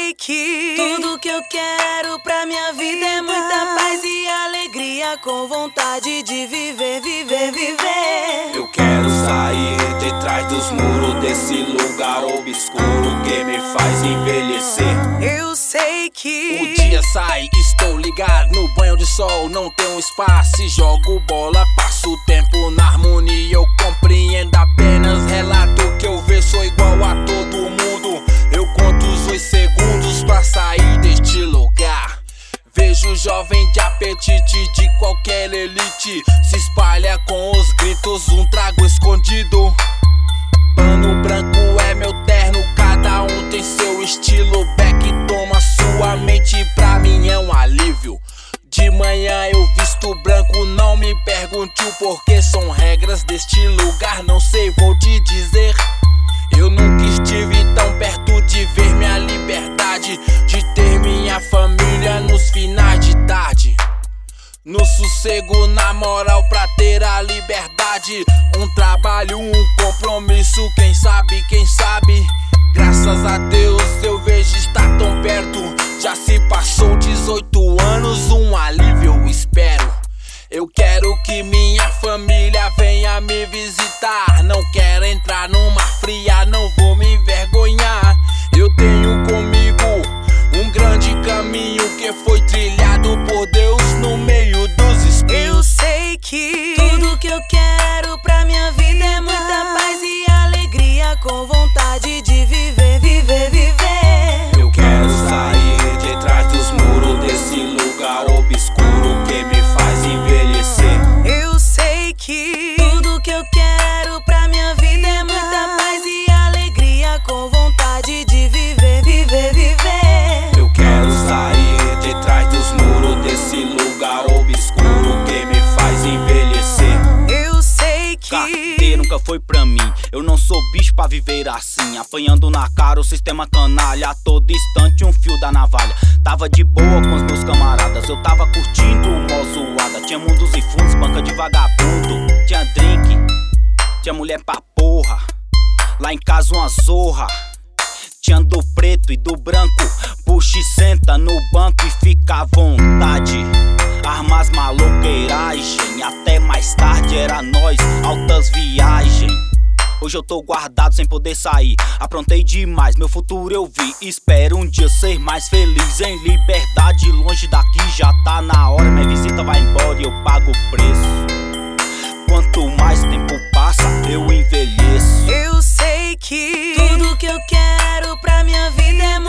sei que tudo que eu quero pra minha vida é muita paz e alegria, com vontade de viver, viver, viver. Eu quero sair de trás dos muros desse lugar obscuro que me faz envelhecer. Eu sei que o dia sai, estou ligado no banho de sol, não tenho espaço e jogo bola, passo o tempo na harmonia. Eu compreendo apenas relato que eu vejo, sou igual a todo mundo. Eu conto os 8 segundos pra sair deste lugar. Vejo jovem de apetite de qualquer elite se espalha com os gritos, um trago escondido. Pano branco é meu terno, cada um tem seu estilo. Beck toma sua mente, pra mim é um alívio. De manhã eu visto branco, não me pergunte o porquê, são regras deste lugar, não sei, vou te dizer. Eu nunca estive tão perto de ver minha liberdade, de ter minha família nos finais de tarde. No sossego, na moral, pra ter a liberdade. Um trabalho, um compromisso, quem sabe, quem sabe. Graças a Deus eu vejo estar tão perto. Já se passou 18 anos, um alívio eu espero. Eu quero que minha família venha me visitar. Não quero entrar numa fria, não vou me envergonhar. Eu tenho comigo um grande caminho que foi trilhado por Deus no meio dos espinhos. Eu sei que tudo que eu quero pra minha vida é muita paz e alegria, com vontade de viver, viver, viver. Eu quero sair de trás dos muros desse lugar obscuro que me faz envelhecer. Eu sei que tudo que eu quero pra minha vida é muita paz e alegria, com vontade de viver, viver, viver. Eu quero sair de trás dos muros desse lugar obscuro que me faz envelhecer. Eu sei que KT nunca foi pra mim, eu não sou bicho pra viver assim. Apanhando na cara o sistema canalha, a todo instante um fio da navalha. Tava de boa com os meus camaradas, eu tava curtindo uma zoada. Tinha mundos e fundos, banca de vagabundo. Tinha drink, tinha mulher pra porra. Lá em casa uma zorra. Tinha do preto e do branco, puxa e senta no banco e fica à vontade. Armas maloqueiragem, até mais tarde era nós, altas viagens. Hoje eu tô guardado sem poder sair, aprontei demais, meu futuro eu vi. Espero um dia ser mais feliz em liberdade, longe daqui já tá na hora. Minha visita vai embora e eu pago o preço. Quanto mais tempo passa, eu envelheço. eu sei que tudo que eu quero pra minha vida é